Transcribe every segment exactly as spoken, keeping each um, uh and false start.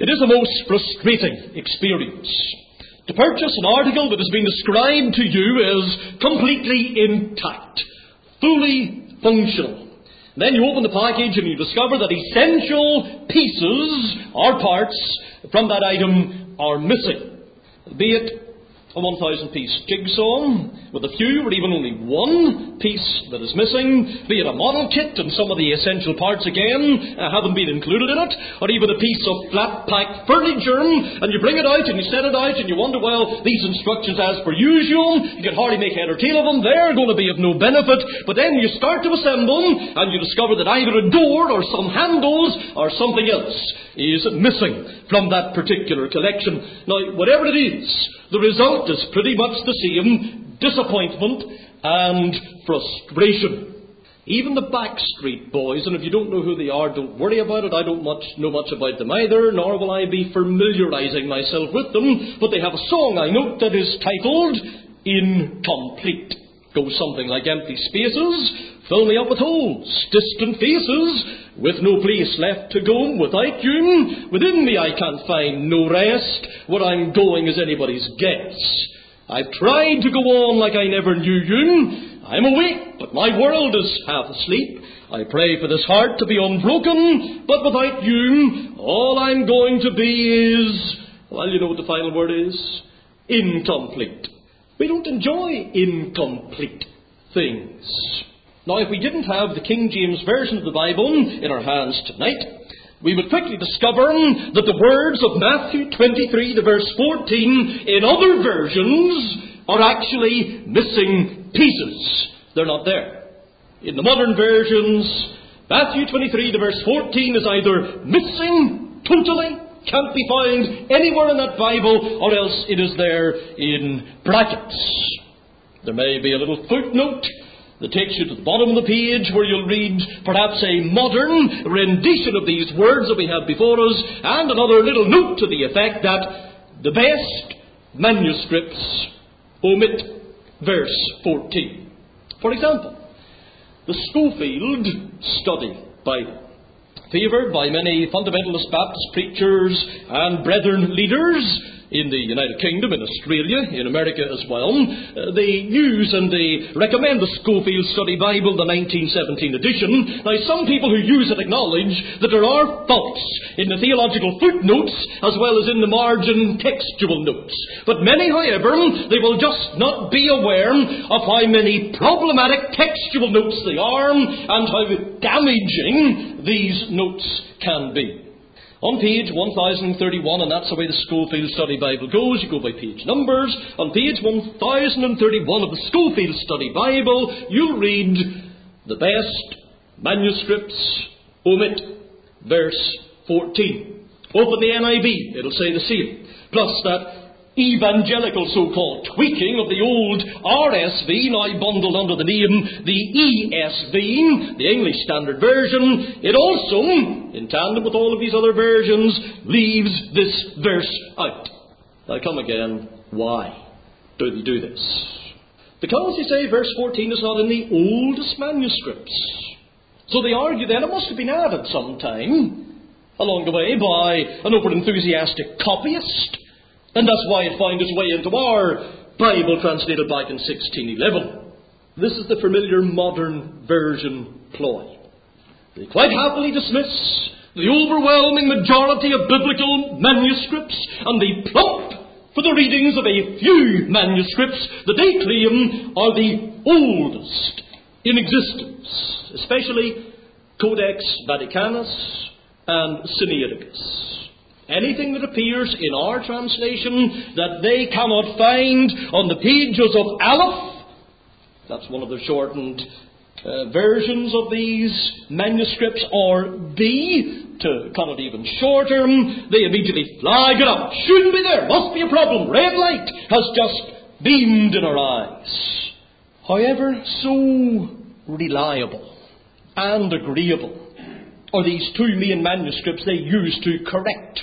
It is a most frustrating experience to purchase an article that has been described to you as completely intact, fully functional. Then you open the package and you discover that essential pieces or parts from that item are missing. Be it a one thousand piece jigsaw with a few or even only one piece that is missing, be it a model kit and some of the essential parts again uh, haven't been included in it, or even a piece of flat pack furniture, and you bring it out and you set it out and you wonder, well, these instructions as per usual, you can hardly make head or tail of them, they're going to be of no benefit, but then you start to assemble and you discover that either a door or some handles or something else is missing from that particular collection. Now, whatever it is, the result is pretty much the same: disappointment and frustration. Even the Backstreet Boys, and if you don't know who they are, don't worry about it. I don't much know much about them either, nor will I be familiarising myself with them. But they have a song, I note, that is titled Incomplete. Goes something like: empty spaces, fill me up with holes, distant faces, with no place left to go without you. Within me I can't find no rest. Where I'm going is anybody's guess. I've tried to go on like I never knew you. I'm awake, but my world is half asleep. I pray for this heart to be unbroken, but without you, all I'm going to be is, well, you know what the final word is? Incomplete. We don't enjoy incomplete things. Now, if we didn't have the King James Version of the Bible in our hands tonight, we would quickly discover that the words of Matthew twenty-three, the verse fourteen, in other versions are actually missing pieces. They're not there. In the modern versions, Matthew twenty-three, the verse fourteen is either missing totally, can't be found anywhere in that Bible, or else it is there in brackets. There may be a little footnote that takes you to the bottom of the page where you'll read perhaps a modern rendition of these words that we have before us, and another little note to the effect that the best manuscripts omit verse fourteen. For example, the Schofield Study Bible, favoured by many fundamentalist Baptist preachers and brethren leaders in the United Kingdom, in Australia, in America as well. Uh, they use and they recommend the Schofield Study Bible, the nineteen seventeen edition. Now, some people who use it acknowledge that there are faults in the theological footnotes as well as in the margin textual notes. But many, however, they will just not be aware of how many problematic textual notes they are and how damaging these notes can be. On page one thousand thirty-one, and that's the way the Schofield Study Bible goes, you go by page numbers. On page one thousand thirty-one of the Schofield Study Bible, you'll read, the best manuscripts omit verse fourteen. Open the N I V, it'll say the same. Plus that evangelical so-called tweaking of the old R S V, now bundled under the name the E S V, the English Standard Version. It also, in tandem with all of these other versions, leaves this verse out. Now come again, why do they do this? Because, you say, verse fourteen is not in the oldest manuscripts. So they argue then it must have been added sometime along the way by an over-enthusiastic copyist. And that's why it found its way into our Bible translated back in sixteen eleven. This is the familiar modern version ploy. They quite happily dismiss the overwhelming majority of biblical manuscripts, and they plump for the readings of a few manuscripts that they claim are the oldest in existence, especially Codex Vaticanus and Sinaiticus. Anything that appears in our translation that they cannot find on the pages of Aleph, that's one of the shortened uh, versions of these manuscripts, or B, to cut it even shorter, they immediately flag it up. Shouldn't be there, must be a problem, red light has just beamed in our eyes. However, so reliable and agreeable are these two main manuscripts they use to correct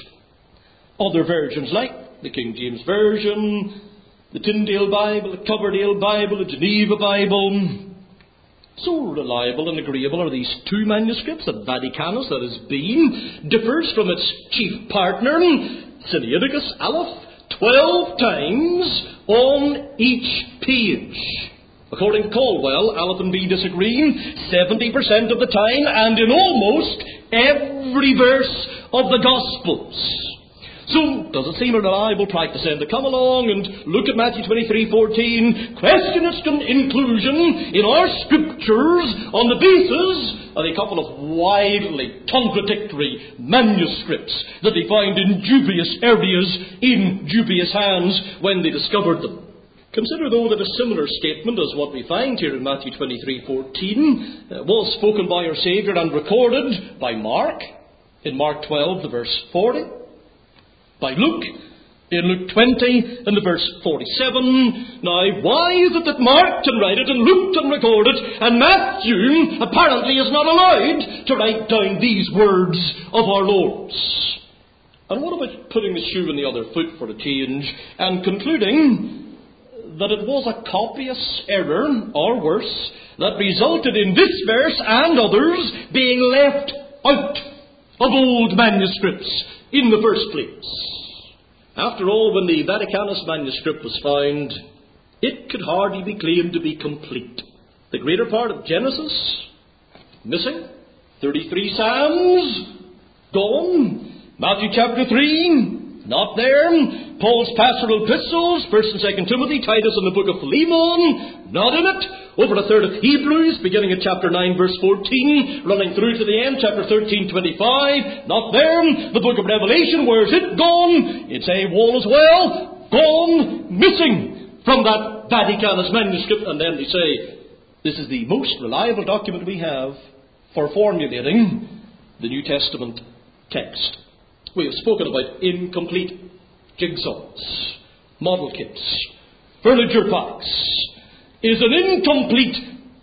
other versions, like the King James Version, the Tyndale Bible, the Coverdale Bible, the Geneva Bible, So reliable and agreeable are these two manuscripts that Vaticanus, that is Bean, differs from its chief partner, Sinaiticus Aleph, twelve times on each page. According to Caldwell, Aleph and B disagree seventy percent of the time and in almost every verse of the Gospels. So, does it seem a reliable practice then to come along and look at Matthew twenty-three fourteen, question its inclusion in our scriptures on the basis of a couple of wildly contradictory manuscripts that they find in dubious areas in dubious hands when they discovered them? Consider, though, that a similar statement as what we find here in Matthew twenty-three fourteen uh, was spoken by our Saviour and recorded by Mark in Mark twelve, the verse forty. By Luke, in Luke twenty, in the verse forty-seven. Now, why is it that Mark can write it, and Luke can record it, and Matthew apparently is not allowed to write down these words of our Lord's? And what about putting the shoe in the other foot for a change, and concluding that it was a copious error, or worse, that resulted in this verse and others being left out of old manuscripts in the first place? After all, when the Vaticanus manuscript was found, it could hardly be claimed to be complete. The greater part of Genesis, missing. thirty-three Psalms, gone. Matthew chapter three, not there. Paul's pastoral epistles, first and second Timothy, Titus and the book of Philemon, not in it. Over a third of Hebrews, beginning at chapter nine, verse fourteen, running through to the end, chapter thirteen, twenty-five, not there. The book of Revelation, where is it gone? It's a wall as well, gone, missing from that Vaticanus manuscript. And then they say, this is the most reliable document we have for formulating the New Testament text. We have spoken about incomplete jigsaws, model kits, furniture packs. Is an incomplete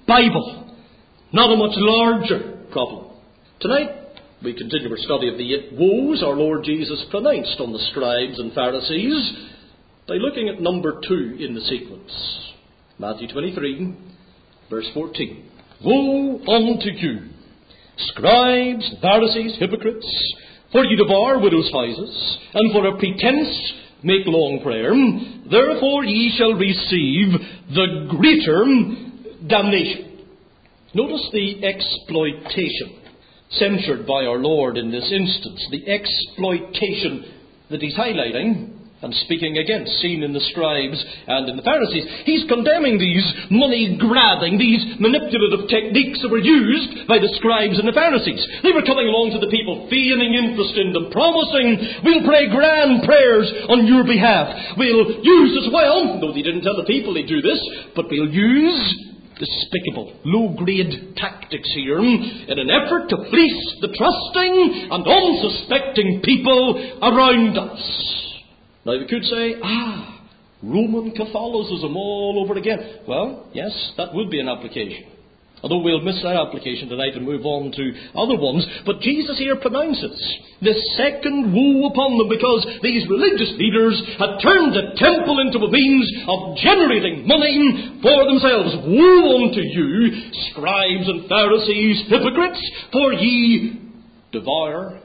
Bible not a much larger problem? Tonight, we continue our study of the eight woes our Lord Jesus pronounced on the scribes and Pharisees by looking at number two in the sequence. Matthew twenty-three, verse fourteen. Woe unto you, scribes, Pharisees, hypocrites, for you devour widows' houses, and for a pretence make long prayer. Therefore ye shall receive the greater damnation. Notice the exploitation censured by our Lord in this instance. The exploitation that he's highlighting and speaking against, seen in the scribes and in the Pharisees. He's condemning these money-grabbing, these manipulative techniques that were used by the scribes and the Pharisees. They were coming along to the people, feigning interest in them, promising, we'll pray grand prayers on your behalf. We'll use as well, though they didn't tell the people they'd do this, but we'll use despicable, low-grade tactics here in an effort to fleece the trusting and unsuspecting people around us. Now we could say, ah, Roman Catholicism all over again. Well, yes, that would be an application. Although we'll miss that application tonight and move on to other ones. But Jesus here pronounces this second woe upon them because these religious leaders had turned the temple into a means of generating money for themselves. Woe unto you, scribes and Pharisees, hypocrites, for ye devour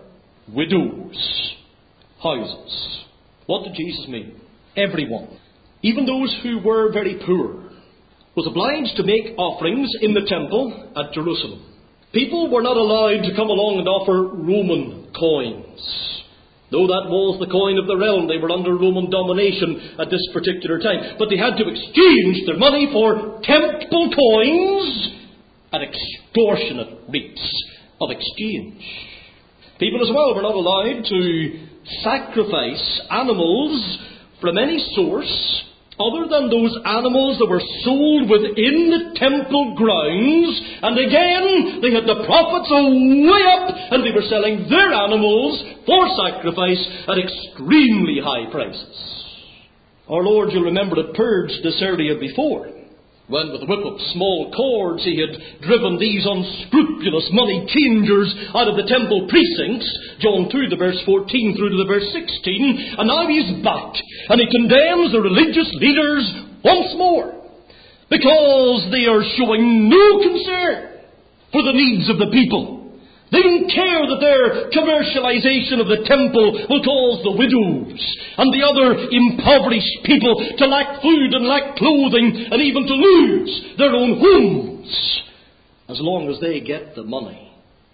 widows' houses. What did Jesus mean? Everyone, even those who were very poor, was obliged to make offerings in the temple at Jerusalem. People were not allowed to come along and offer Roman coins. Though that was the coin of the realm, they were under Roman domination at this particular time. But they had to exchange their money for temple coins at extortionate rates of exchange. People as well were not allowed to sacrifice animals from any source other than those animals that were sold within the temple grounds. And again, they had the profits way up, and they were selling their animals for sacrifice at extremely high prices. Our Lord, you'll remember, had purged this area before, when with a whip of small cords he had driven these unscrupulous money changers out of the temple precincts, John two, the verse fourteen through to the verse sixteen, and now he's back, and he condemns the religious leaders once more, because they are showing no concern for the needs of the people. They don't care that their commercialization of the temple will cause the widows and the other impoverished people to lack food and lack clothing and even to lose their own homes. As long as they get the money,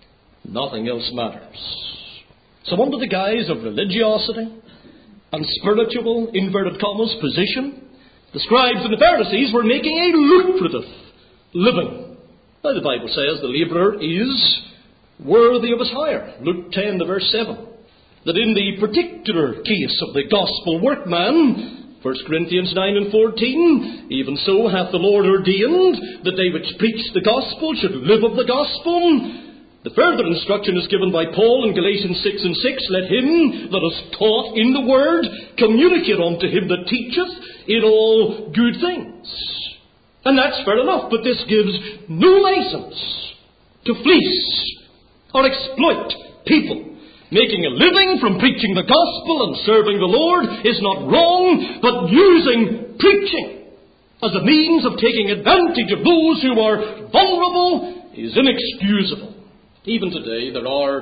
nothing else matters. So under the guise of religiosity and spiritual, inverted commas, position, the scribes and the Pharisees were making a lucrative living. Now the Bible says the labourer is worthy of his hire. Luke ten, to verse seven. That in the particular case of the gospel workman, First Corinthians nine and fourteen, even so hath the Lord ordained that they which preach the gospel should live of the gospel. The further instruction is given by Paul in Galatians six and six. Let him that is taught in the word communicate unto him that teacheth in all good things. And that's fair enough, but this gives no license to fleece or exploit people. Making a living from preaching the gospel and serving the Lord is not wrong, but using preaching as a means of taking advantage of those who are vulnerable is inexcusable. Even today there are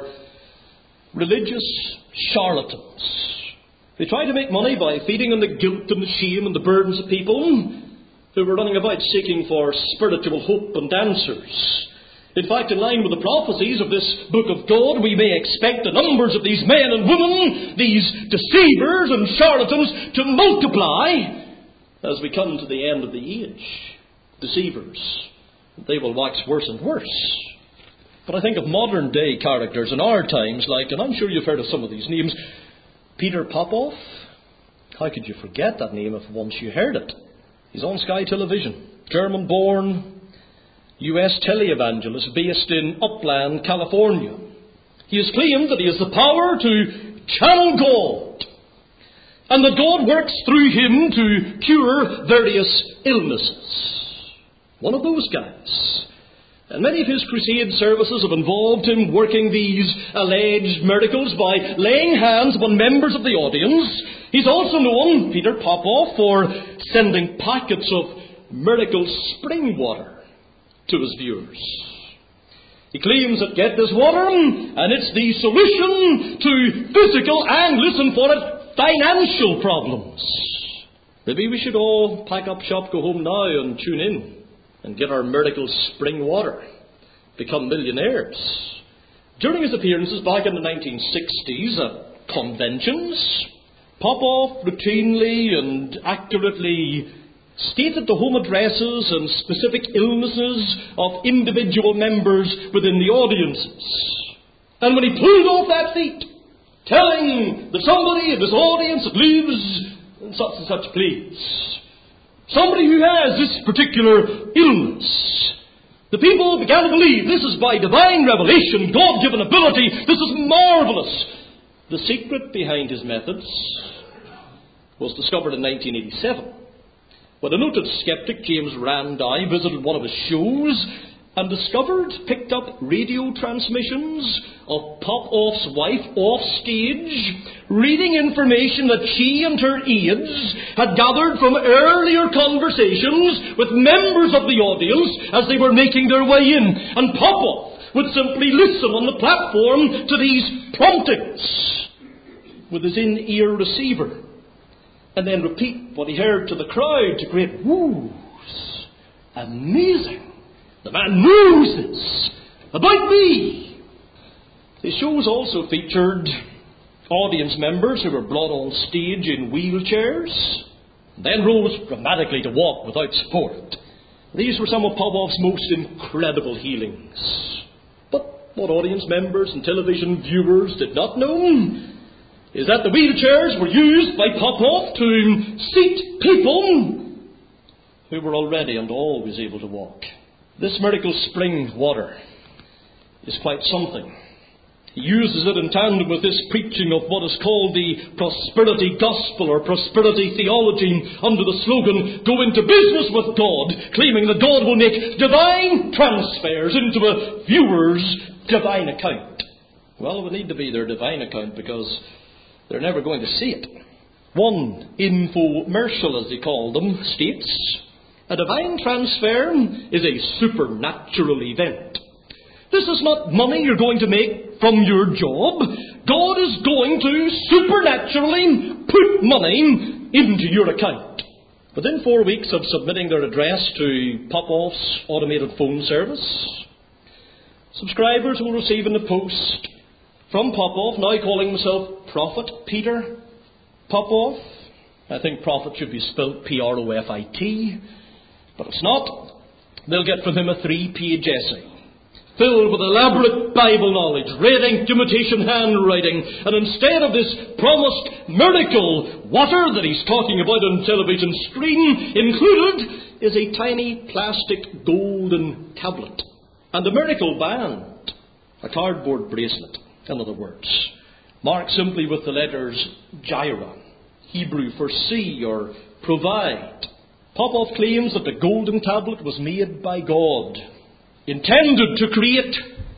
religious charlatans. They try to make money by feeding on the guilt and the shame and the burdens of people who are running about seeking for spiritual hope and answers. In fact, in line with the prophecies of this book of God, we may expect the numbers of these men and women, these deceivers and charlatans, to multiply as we come to the end of the age. Deceivers. They will wax worse and worse. But I think of modern day characters in our times, like, and I'm sure you've heard of some of these names, Peter Popoff. How could you forget that name if once you heard it? He's on Sky Television. German-born U S televangelist based in Upland, California. He has claimed that he has the power to channel God, and that God works through him to cure various illnesses. One of those guys. And many of his crusade services have involved him working these alleged miracles by laying hands upon members of the audience. He's also known, Peter Popoff, for sending packets of miracle spring water to his viewers. He claims that, get this water, and it's the solution to physical and, listen for it, financial problems. Maybe we should all pack up shop, go home now and tune in and get our miracle spring water. Become millionaires. During his appearances back in the nineteen sixties at conventions, Popoff routinely and accurately stated the home addresses and specific illnesses of individual members within the audiences. And when he pulled off that feat, telling that somebody in this audience that lives in such and such place, somebody who has this particular illness, the people began to believe this is by divine revelation, God-given ability, this is marvellous. The secret behind his methods was discovered in nineteen eighty-seven. When a noted skeptic, James Randi, visited one of his shows and discovered, picked up radio transmissions of Popoff's wife off stage, reading information that she and her aides had gathered from earlier conversations with members of the audience as they were making their way in. And Popoff would simply listen on the platform to these promptings with his in-ear receiver, and then repeat what he heard to the crowd to great woos. Amazing. The man knows this about me. His shows also featured audience members who were brought on stage in wheelchairs, then rose dramatically to walk without support. These were some of Popoff's most incredible healings. But what audience members and television viewers did not know is that the wheelchairs were used by Popoff to seat people who were already and always able to walk. This miracle spring water is quite something. He uses it in tandem with this preaching of what is called the prosperity gospel or prosperity theology under the slogan, go into business with God, claiming that God will make divine transfers into a viewer's divine account. Well, it would need to be their divine account because they're never going to see it. One infomercial, as they call them, states, A divine transfer is a supernatural event. This is not money you're going to make from your job. God is going to supernaturally put money into your account. Within four weeks of submitting their address to Popoff's automated phone service, subscribers will receive in the post from Popoff, now calling himself Prophet Peter Popoff. I think prophet should be spelled P R O F I T, but it's not. They'll get from him a three-page essay filled with elaborate Bible knowledge, red ink imitation handwriting, and instead of this promised miracle water that he's talking about on television screen, included is a tiny plastic golden tablet and a miracle band, a cardboard bracelet, in other words, marked simply with the letters Jireh, Hebrew for see or provide. Popoff claims that the golden tablet was made by God, intended to create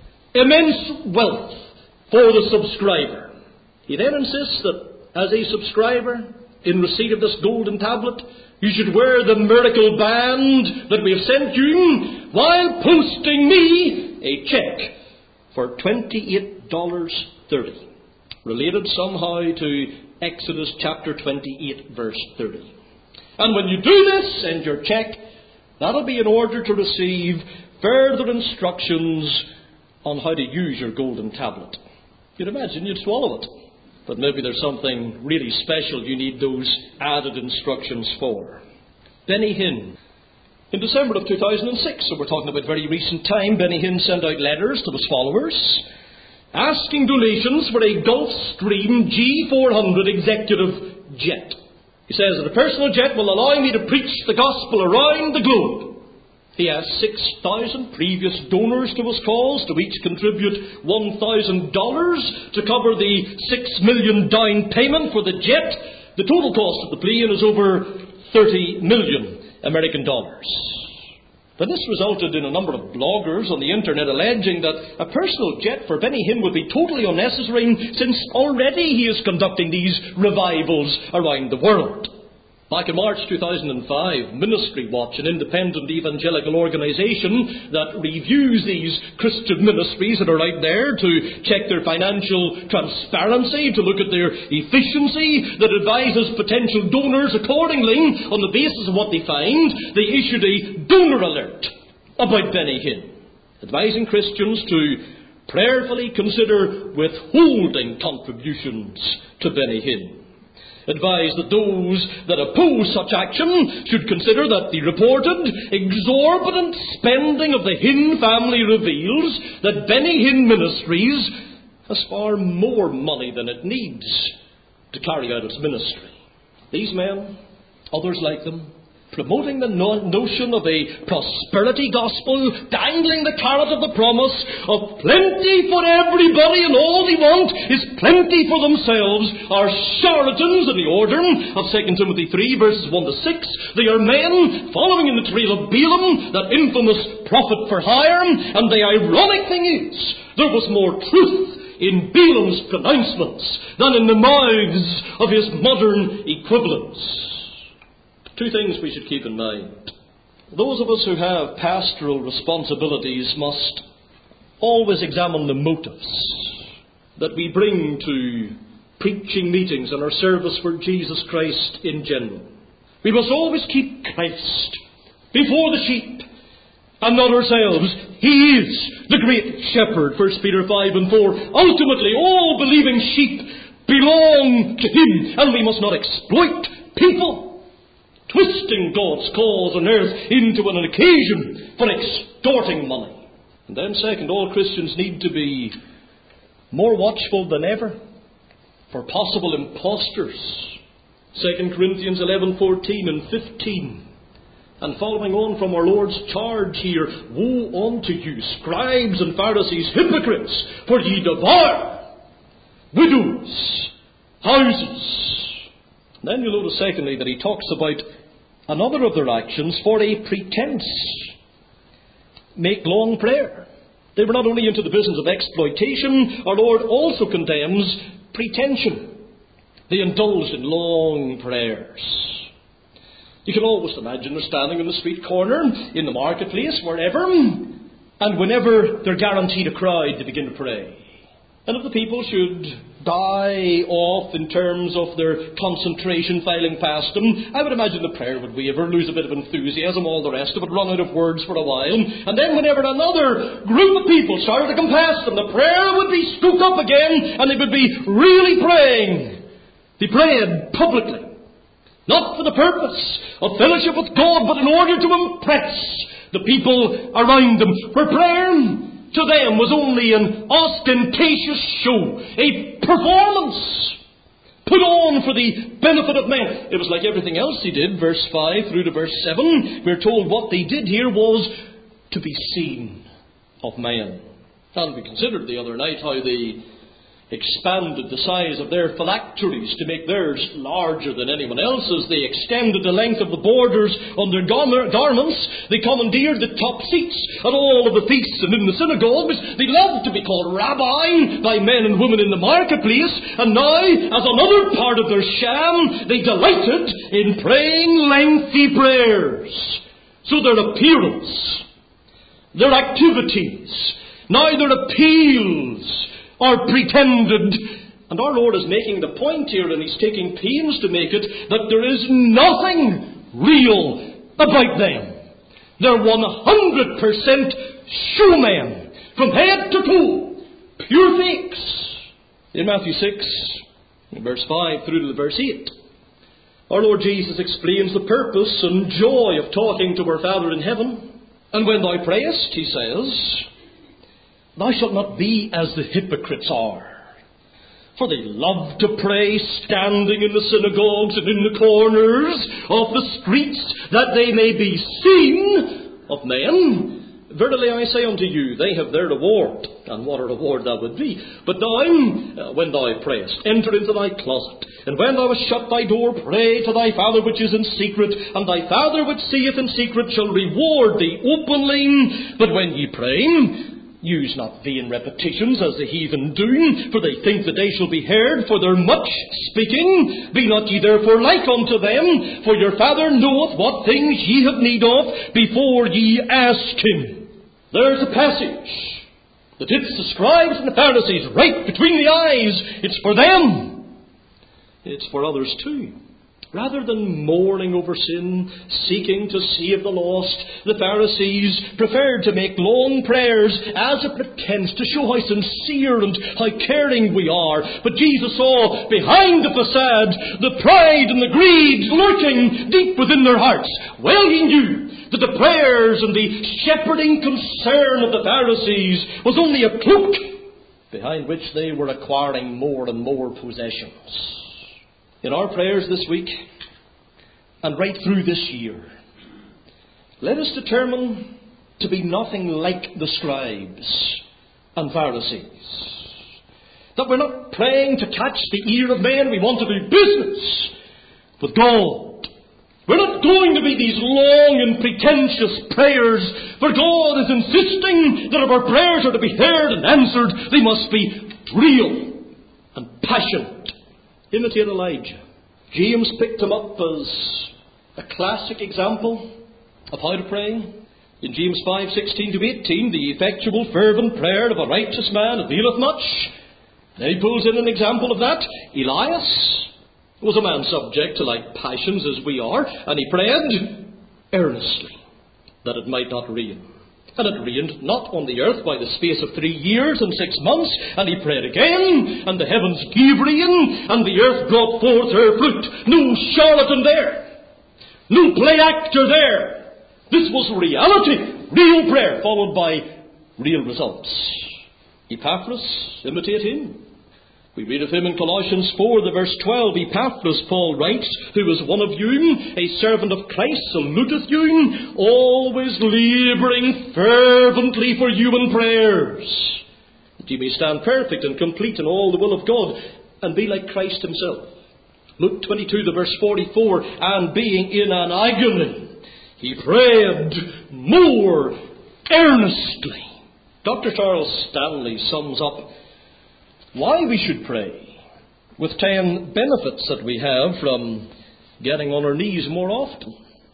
immense wealth for the subscriber. He then insists that as a subscriber, in receipt of this golden tablet, you should wear the miracle band that we have sent you while posting me a check for twenty-eight dollars thirty, related somehow to Exodus chapter twenty-eight, verse thirty. And when you do this, send your check, that'll be in order to receive further instructions on how to use your golden tablet. You'd imagine you'd swallow it, but maybe there's something really special you need those added instructions for. Benny Hinn. In December of two thousand six, so we're talking about very recent time, Benny Hinn sent out letters to his followers asking donations for a Gulfstream G four hundred executive jet. He says that a personal jet will allow me to preach the gospel around the globe. He has six thousand previous donors to his cause, to each contribute one thousand dollars to cover the six million dollars down payment for the jet. The total cost of the plane is over thirty million American dollars. But this resulted in a number of bloggers on the internet alleging that a personal jet for Benny Hinn would be totally unnecessary, since already he is conducting these revivals around the world. Back in March two thousand five, Ministry Watch, an independent evangelical organisation that reviews these Christian ministries that are out there to check their financial transparency, to look at their efficiency, that advises potential donors accordingly on the basis of what they find, they issued a donor alert about Benny Hinn, advising Christians to prayerfully consider withholding contributions to Benny Hinn. Advise that those that oppose such action should consider that the reported exorbitant spending of the Hinn family reveals that Benny Hinn Ministries has far more money than it needs to carry out its ministry. These men, others like them, promoting the no- notion of a prosperity gospel, dangling the carrot of the promise of plenty for everybody, and all they want is plenty for themselves, are charlatans in the order of Second Timothy three, verses one to six. They are men following in the trail of Balaam, that infamous prophet for hire, and the ironic thing is, there was more truth in Balaam's pronouncements than in the mouths of his modern equivalents. Two things we should keep in mind. Those of us who have pastoral responsibilities must always examine the motives that we bring to preaching meetings and our service for Jesus Christ in general. We must always keep Christ before the sheep and not ourselves. He is the great shepherd, First Peter five and four. Ultimately, all believing sheep belong to Him, and we must not exploit people, twisting God's cause on earth into an occasion for extorting money. And then second, all Christians need to be more watchful than ever for possible impostors. Second Corinthians eleven, fourteen and fifteen. And following on from our Lord's charge here, woe unto you, scribes and Pharisees, hypocrites, for ye devour widows' houses. Then you'll notice secondly that he talks about another of their actions for a pretense. Make long prayer. They were not only into the business of exploitation, our Lord also condemns pretension. They indulged in long prayers. You can almost imagine they're standing in the street corner, in the marketplace, wherever, and whenever they're guaranteed a crowd, they begin to pray. And if the people should die off in terms of their concentration filing past them, I would imagine the prayer would waver, lose a bit of enthusiasm, all the rest of it, run out of words for a while. And then whenever another group of people started to come past them, the prayer would be scooped up again, and they would be really praying. They prayed publicly. Not for the purpose of fellowship with God, but in order to impress the people around them. For prayer to them was only an ostentatious show, a performance put on for the benefit of men. It was like everything else he did, verse five through to verse seven. We're told what they did here was to be seen of men. And we considered the other night how they expanded the size of their phylacteries to make theirs larger than anyone else's. They extended the length of the borders on their gar- garments. They commandeered the top seats at all of the feasts and in the synagogues. They loved to be called rabbi by men and women in the marketplace. And now, as another part of their sham, they delighted in praying lengthy prayers. So their appearance, their activities, now their appeals are pretended. And our Lord is making the point here, and He's taking pains to make it, that there is nothing real about them. They're one hundred percent showmen, from head to toe, pure fakes. In Matthew six, verse five through to verse eight, our Lord Jesus explains the purpose and joy of talking to our Father in heaven. And when thou prayest, He says, thou shalt not be as the hypocrites are. For they love to pray standing in the synagogues and in the corners of the streets, that they may be seen of men. Verily I say unto you, they have their reward. And what a reward that would be. But thou, when thou prayest, enter into thy closet. And when thou hast shut thy door, pray to thy Father which is in secret. And thy Father which seeth in secret shall reward thee openly. But when ye pray, use not vain repetitions as the heathen do, for they think that they shall be heard for their much speaking. Be not ye therefore like unto them, for your Father knoweth what things ye have need of before ye ask Him. There's a passage that hits the scribes and the Pharisees right between the eyes. It's for them. It's for others too. Rather than mourning over sin, seeking to save the lost, the Pharisees preferred to make long prayers as a pretense to show how sincere and how caring we are. But Jesus saw behind the facade the pride and the greed lurking deep within their hearts. Well, He knew that the prayers and the shepherding concern of the Pharisees was only a cloak behind which they were acquiring more and more possessions. In our prayers this week, and right through this year, let us determine to be nothing like the scribes and Pharisees. That we're not praying to catch the ear of men. We want to do business with God. We're not going to be these long and pretentious prayers, for God is insisting that if our prayers are to be heard and answered, they must be real and passionate. Imitate Elijah. James picked him up as a classic example of how to pray. In James five sixteen to eighteen, the effectual fervent prayer of a righteous man availeth much. Then he pulls in an example of that. Elias was a man subject to like passions as we are, and he prayed earnestly that it might not rain. And it rained not on the earth by the space of three years and six months. And he prayed again, and the heavens gave rain, and the earth brought forth her fruit. No charlatan there. No play actor there. This was reality. Real prayer, followed by real results. Epaphras, imitate him. We read of him in Colossians four, the verse twelve. Epaphras, Paul writes, who is one of you, a servant of Christ, saluteth you, always labouring fervently for you in prayers, that you may stand perfect and complete in all the will of God, and be like Christ himself. Luke twenty-two, the verse forty-four, and being in an agony, he prayed more earnestly. Doctor Charles Stanley sums up why we should pray with ten benefits that we have from getting on our knees more often.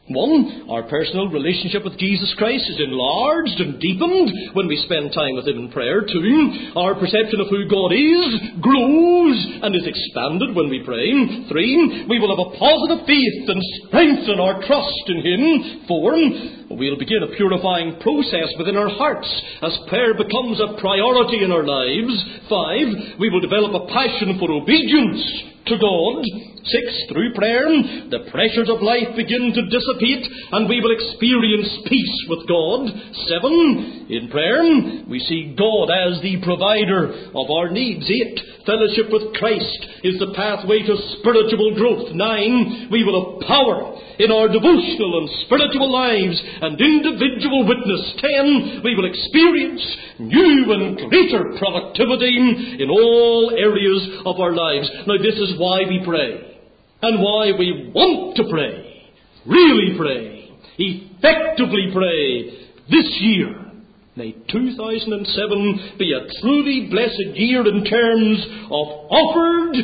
One, our personal relationship with Jesus Christ is enlarged and deepened when we spend time with Him in prayer. Two, our perception of who God is grows and is expanded when we pray. Three, we will have a positive faith and strengthen our trust in Him. Four, we'll begin a purifying process within our hearts as prayer becomes a priority in our lives. Five, we will develop a passion for obedience to God. Six, through prayer, the pressures of life begin to dissipate and we will experience peace with God. Seven, in prayer, we see God as the provider of our needs. Eight, fellowship with Christ is the pathway to spiritual growth. Nine, we will have power in our devotional and spiritual lives and individual witness. Ten, we will experience new and greater productivity in all areas of our lives. Now, this is why we pray. And why we want to pray, really pray, effectively pray this year. May two thousand seven be a truly blessed year in terms of offered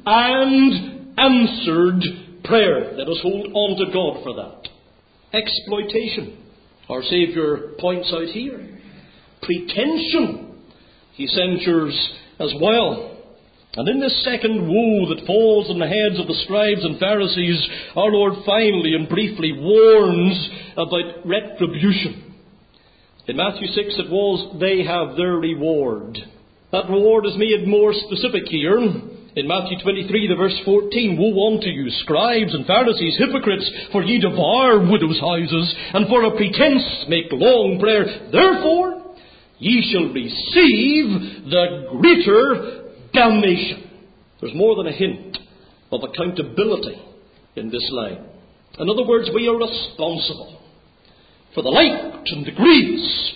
and answered prayer. Let us hold on to God for that. Exploitation, our Saviour points out here. Pretension, He censures as well. And in this second woe that falls on the heads of the scribes and Pharisees, our Lord finally and briefly warns about retribution. In Matthew six it was, they have their reward. That reward is made more specific here. In Matthew twenty-three, the verse fourteen, woe unto you, scribes and Pharisees, hypocrites, for ye devour widows' houses, and for a pretence make long prayer. Therefore ye shall receive the greater damnation. There's more than a hint of accountability in this line. In other words, we are responsible for the light and the grace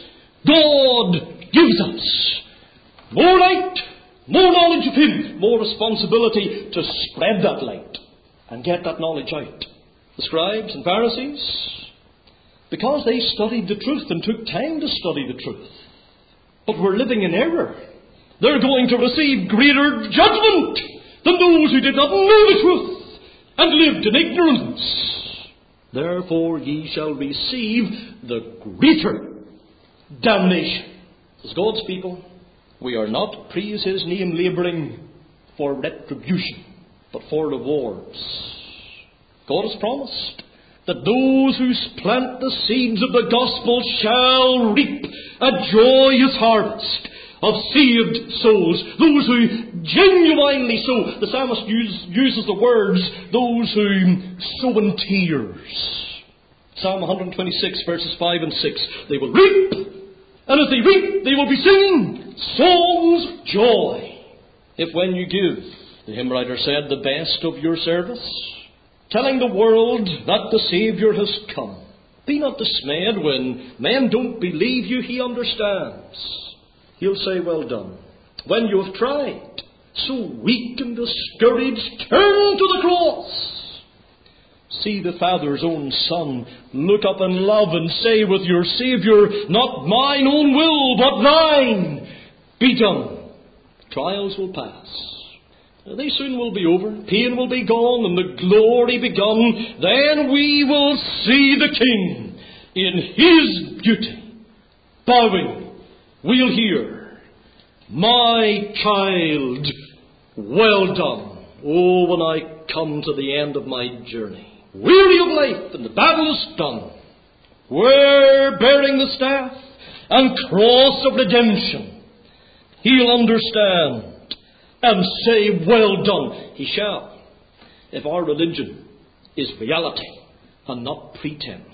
God gives us. More light, more knowledge of Him, more responsibility to spread that light and get that knowledge out. The scribes and Pharisees, because they studied the truth and took time to study the truth, but were living in error, they're going to receive greater judgment than those who did not know the truth and lived in ignorance. Therefore ye shall receive the greater damnation. As God's people, we are not, praise His name, labouring for retribution, but for rewards. God has promised that those who plant the seeds of the gospel shall reap a joyous harvest of saved souls. Those who genuinely sow. The psalmist use, uses the words, those who sow in tears. Psalm one twenty-six, verses five and six. They will reap, and as they reap, they will be singing songs of joy. If when you give, the hymn writer said, the best of your service, telling the world that the Saviour has come, be not dismayed when men don't believe you. He understands. He'll say, well done. When you have tried, so weak and discouraged, turn to the cross. See the Father's own Son look up in love and say with your Saviour, not mine own will, but thine be done. Trials will pass. They soon will be over. Pain will be gone and the glory begun. Then we will see the King in His beauty. Bowing, we'll hear, my child, well done. Oh, when I come to the end of my journey, weary of life and the battle is done, we're bearing the staff and cross of redemption, He'll understand and say, well done. He shall, if our religion is reality and not pretense.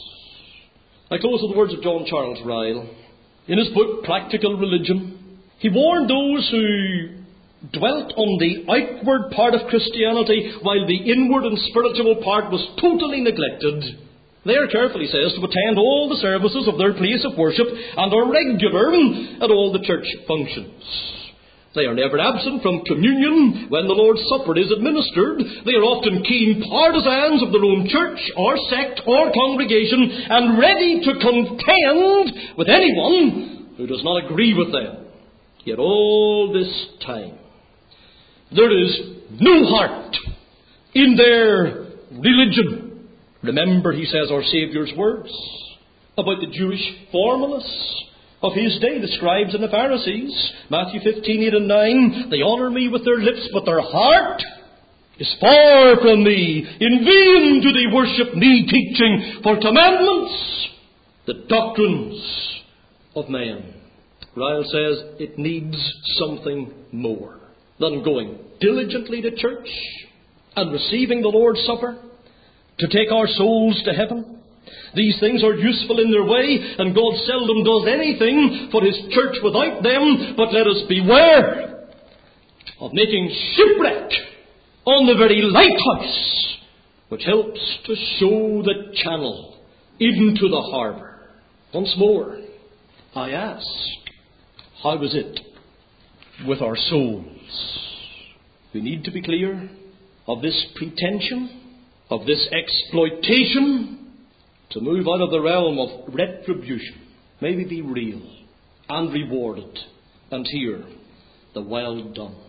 I close with the words of John Charles Ryle. In his book, Practical Religion, he warned those who dwelt on the outward part of Christianity while the inward and spiritual part was totally neglected. They are careful, he says, to attend all the services of their place of worship and are regular at all the church functions. They are never absent from communion when the Lord's Supper is administered. They are often keen partisans of their own church or sect or congregation and ready to contend with anyone who does not agree with them. Yet all this time, there is no heart in their religion. Remember, he says, our Saviour's words about the Jewish formalists of his day, the scribes and the Pharisees. Matthew fifteen, eight and nine. They honour me with their lips, but their heart is far from me. In vain do they worship me, teaching for commandments the doctrines of men. Ryle says it needs something more than going diligently to church and receiving the Lord's Supper to take our souls to heaven. These things are useful in their way, and God seldom does anything for His church without them. But let us beware of making shipwreck on the very lighthouse which helps to show the channel even to the harbour. Once more, I ask, how is it with our souls? We need to be clear of this pretension, of this exploitation, to move out of the realm of retribution. Maybe be real and rewarded and hear the well done.